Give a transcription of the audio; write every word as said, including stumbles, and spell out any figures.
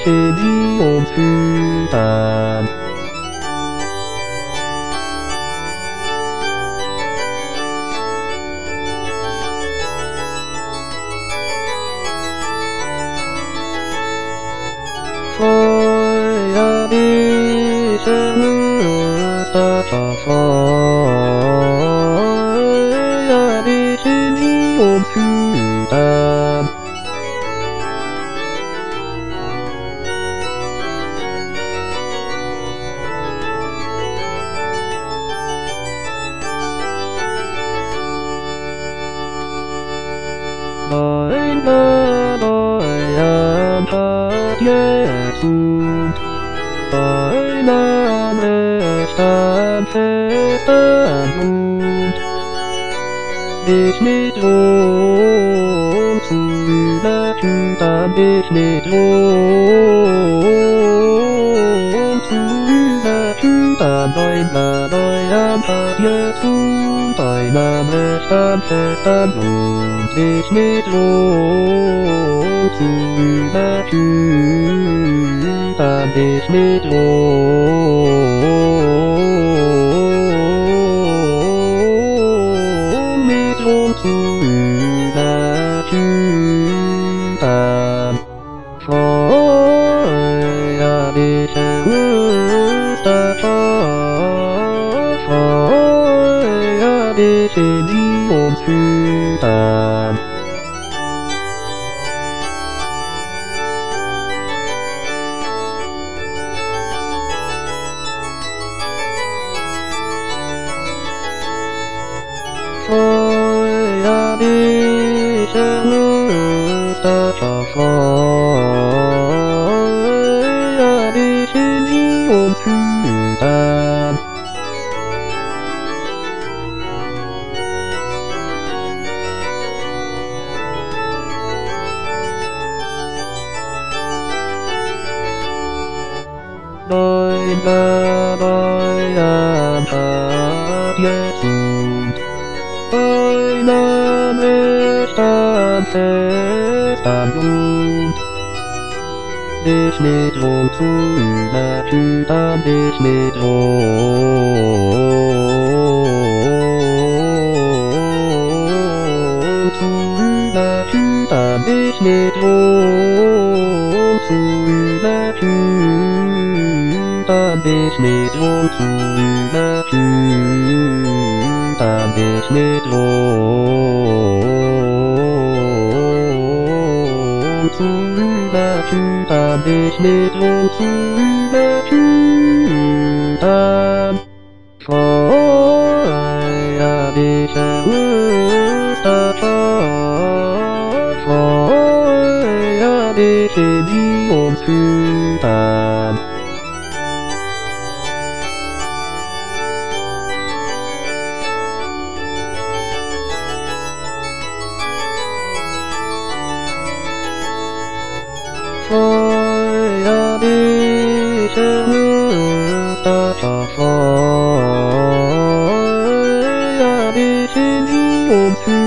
Million Südern. Feuer diese Muster, Feuer diese Million Südern. Mein neuer Tag jetzt und ein Name stand fest am Mund. Dich mit Rom zu übertütern, dich mit Rom zu übertütern, ein neuer Tag jetzt und ein Name stand fest am Mund. Dich mit Rom zu übertütern, dich mit Rom, mit Rom zu übertütern. Feuer diese Musterschau, Feuer diese Million Südern. Feuer diese Musterschau, Feuer diese Million Südern. Neuer, neuer Tag jetzt und ein Name stand fest am Mund. Dich mit Rom zu übertütern, dich mit Rom zu übertütern, dich mit Rom zu übertütern, dich mit Rom zu übertütern, dich mit Rom zu übertütern, dich mit Rom zu übertütern. Feuer diese Musterschau, Feuer diese Million Südern. Feuer diese Musterschau, Feuer diese Million Südern.